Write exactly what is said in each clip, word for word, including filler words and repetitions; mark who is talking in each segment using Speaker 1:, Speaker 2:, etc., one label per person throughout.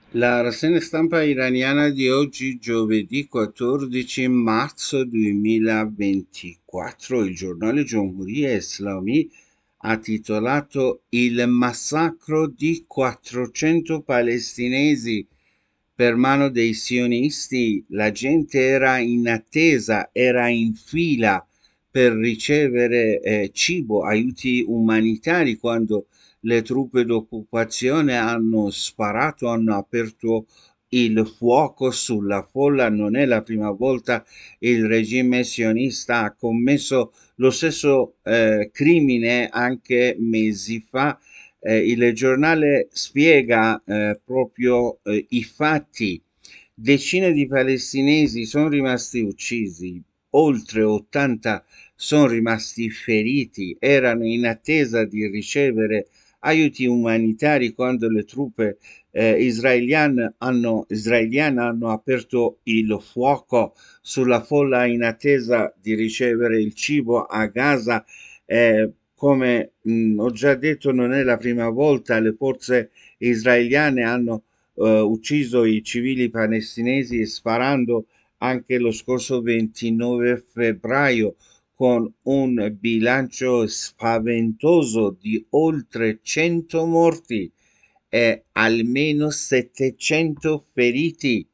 Speaker 1: La rassegna stampa iraniana di oggi, giovedì quattordici marzo duemilaventiquattro, il giornale Giomhuriya Islami ha titolato "Il massacro di quattrocento palestinesi per mano dei sionisti". La gente era in attesa, era in fila per ricevere eh, cibo, aiuti umanitari quando le truppe d'occupazione hanno sparato, hanno aperto il fuoco sulla folla. Non è la prima volta il regime sionista ha commesso lo stesso eh, crimine anche mesi fa. Eh, il giornale spiega eh, proprio eh, i fatti. Decine di palestinesi sono rimasti uccisi, oltre ottanta sono rimasti feriti, erano in attesa di ricevere aiuti umanitari quando le truppe eh, israeliane, hanno, israeliane hanno aperto il fuoco sulla folla in attesa di ricevere il cibo a Gaza. Eh, come mh, ho già detto, non è la prima volta, le forze israeliane hanno eh, ucciso i civili palestinesi sparando anche lo scorso ventinove febbraio, con un bilancio spaventoso di oltre cento morti e almeno settecento feriti.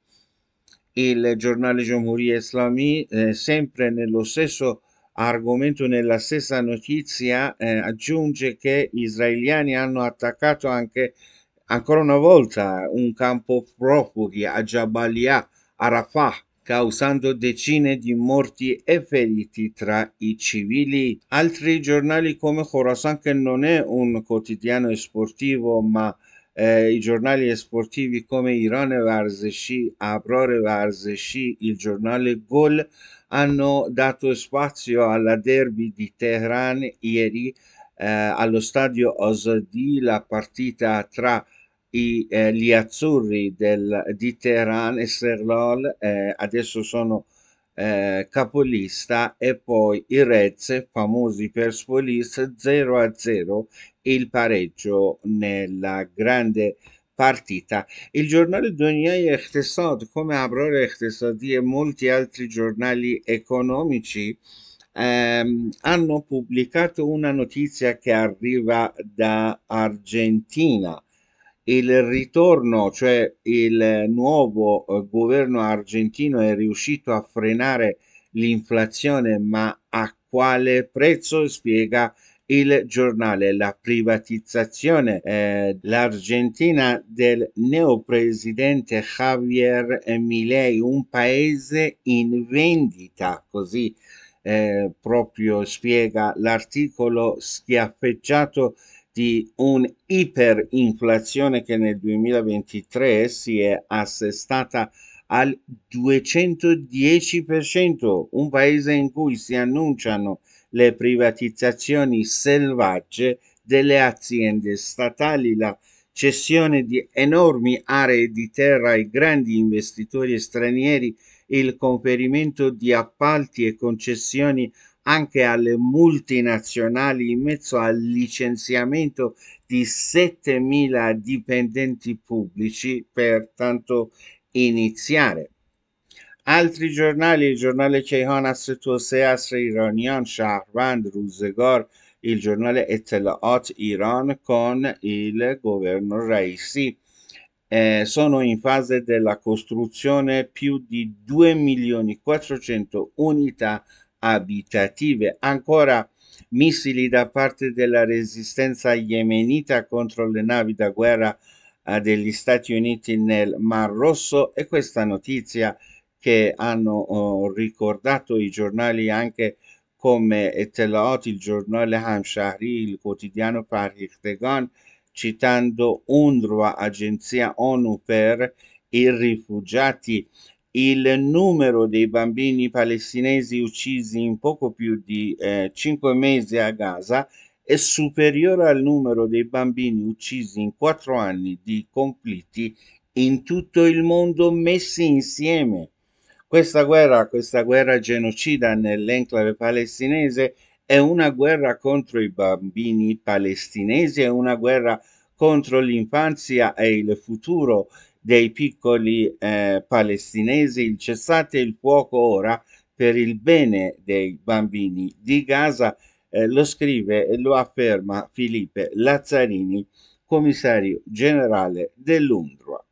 Speaker 1: Il giornale Jamhuriya Islami, eh, sempre nello stesso argomento, nella stessa notizia, eh, aggiunge che gli israeliani hanno attaccato anche ancora una volta un campo profughi a Jabalia, a Rafah, causando decine di morti e feriti tra i civili. Altri giornali come Khorasan, che non è un quotidiano sportivo, ma eh, i giornali sportivi come Iran Varzeshi, Abror Varzeshi, il giornale Gol, hanno dato spazio alla derby di Teheran ieri eh, allo stadio Azadi, la partita tra i, eh, gli azzurri del, di Teheran e Serlol, eh, adesso sono eh, capolista, e poi i Reds, famosi per Spolis, zero a zero, il pareggio nella grande partita. Il giornale Doniai Eqtisad, come Abror Eqtisadi e molti altri giornali economici, ehm, hanno pubblicato una notizia che arriva da Argentina. Il ritorno, cioè il nuovo eh, governo argentino è riuscito a frenare l'inflazione, ma a quale prezzo? Spiega il giornale. La privatizzazione eh, l'Argentina del neopresidente Javier Milei, un paese in vendita, così eh, proprio spiega l'articolo, schiaffeggiato di un'iperinflazione che nel duemilaventitré si è assestata al duecentodieci per cento, un paese in cui si annunciano le privatizzazioni selvagge delle aziende statali, la cessione di enormi aree di terra ai grandi investitori stranieri, il conferimento di appalti e concessioni anche alle multinazionali in mezzo al licenziamento di settemila dipendenti pubblici per tanto iniziare. Altri giornali: il giornale کیهان عصر توسعه عصر ایرانیان، شهروند، روزگار، il giornale اطلاعات ایران con il governo Raisi. Eh, sono in fase della costruzione più di due milioni quattrocento unità abitative. Ancora missili da parte della resistenza yemenita contro le navi da guerra eh, degli Stati Uniti nel Mar Rosso. E questa notizia che hanno oh, ricordato i giornali anche come اطلاعات, il giornale Hamshahri, il quotidiano Farhikhtegan, citando UNRWA, agenzia ONU per i rifugiati. Il numero dei bambini palestinesi uccisi in poco più di eh, cinque mesi a Gaza è superiore al numero dei bambini uccisi in quattro anni di conflitti in tutto il mondo messi insieme. Questa guerra, questa guerra genocida nell'enclave palestinese, è una guerra contro i bambini palestinesi, è una guerra contro l'infanzia e il futuro dei piccoli eh, palestinesi. Il cessate il fuoco ora per il bene dei bambini di Gaza, eh, lo scrive e lo afferma Filipe Lazzarini, commissario generale dell'UNRWA.